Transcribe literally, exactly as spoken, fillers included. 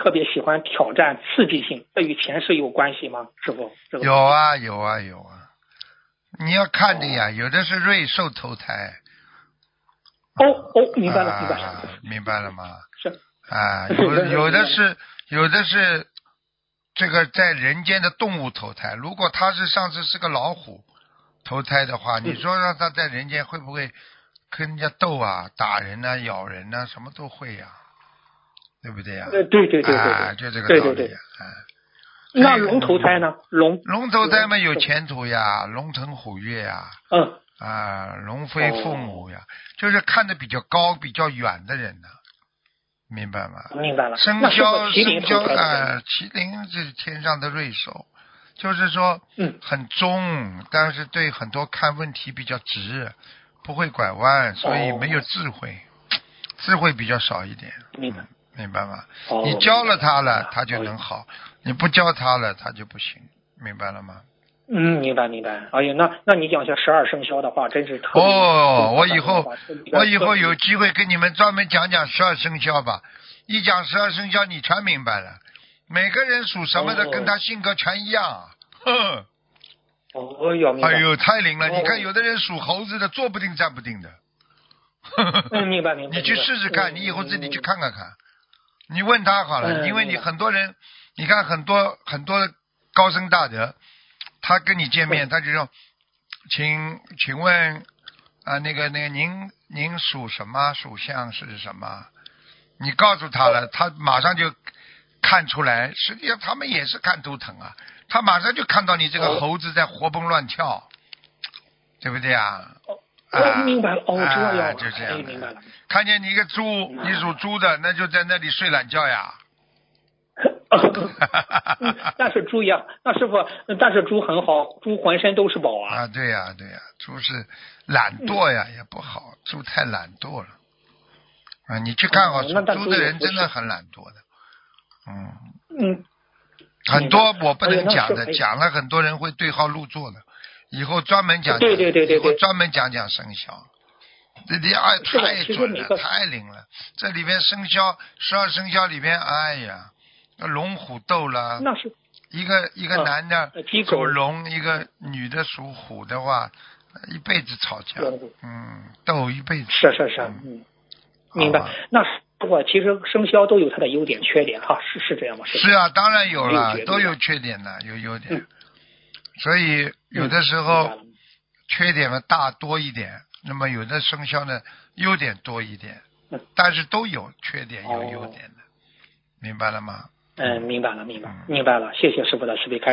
特别喜欢挑战刺激性，这与前世有关系吗？师傅？这个有啊有啊有啊，你要看的呀，有的是瑞兽投胎。 哦哦，明白了， 啊、 明白了， 明白了吗？ 是啊，有有的是有的是这个在人间的动物投胎。如果他是上次是个老虎投胎的话，你说让他在人间会不会跟人家斗啊、打人啊、咬人啊，什么都会呀、啊，对不对呀、啊？ 呃，对对对对啊，就这个道理、啊。 对对对。 啊， 那龙投胎呢？龙龙投胎嘛有前途呀，龙腾虎跃呀。 嗯。 啊，龙飞父母呀，哦、就是看得比较高、比较远的人呢、啊，明白吗？ 明白了。 生肖生肖啊，麒麟是天上的瑞兽，就是说， 嗯， 很忠，但是对很多看问题比较直，不会拐弯，所以没有智慧，哦、智慧比较少一点。 明白， 嗯、明白吗？ 哦、 你教了他了，他就能好；你不教他了，他就不行。明白了吗？ 嗯，明白明白。哎呀，那那你讲一下十二生肖的话，真是特别。 哦，我以后我以后有机会跟你们专门讲讲十二生肖吧。一讲十二生肖，你全明白了。每个人属什么的，跟他性格全一样。哼。 哦哟，明白。 哎呦，太灵了！你看，有的人属猴子的，坐不定站不定的。 嗯，明白明白。 你去试试看，你以后自己去看看看。你问他好了，因为你很多人，你看很多很多高僧大德。他跟你见面，他就说，请请问啊，那个那个您您属什么？属相是什么？你告诉他了，他马上就看出来。实际上他们也是看图腾啊，他马上就看到你这个猴子在活蹦乱跳，对不对啊？ 哦，明白了，哦，这样、 啊，就这样、 哎，明白了。 看见你一个猪，你属猪的，那就在那里睡懒觉呀。 嗯，但是猪呀，那师傅，但是猪很好，猪浑身都是宝啊。 啊，对呀、啊，对呀、啊，猪是懒惰呀，嗯、也不好，猪太懒惰了。啊，你去看好属猪的人真的很懒惰的。嗯嗯， 很多我不能讲的， 哎、 讲了很多人会对号入座的。以后专门讲讲， 对对对对对， 以后专门讲讲生肖。这里哎太准了，太灵了。这里边生肖十二生肖里边，哎呀。龙虎斗了， 那是一个一个男的属龙、 嗯， 一个女的属虎的话，一辈子吵架，嗯，斗一辈子。 是是是，嗯，明白。那我其实生肖都有它的优点缺点哈，是是这样吗？ 是啊，当然有了，有都有缺点的，有优点。嗯、所以有的时候、嗯、缺点嘛大多一点，那么有的生肖呢优点多一点，嗯、但是都有缺点有优点的，哦、明白了吗？ 嗯，明白了，明白，明白了，谢谢师傅的慈悲开示。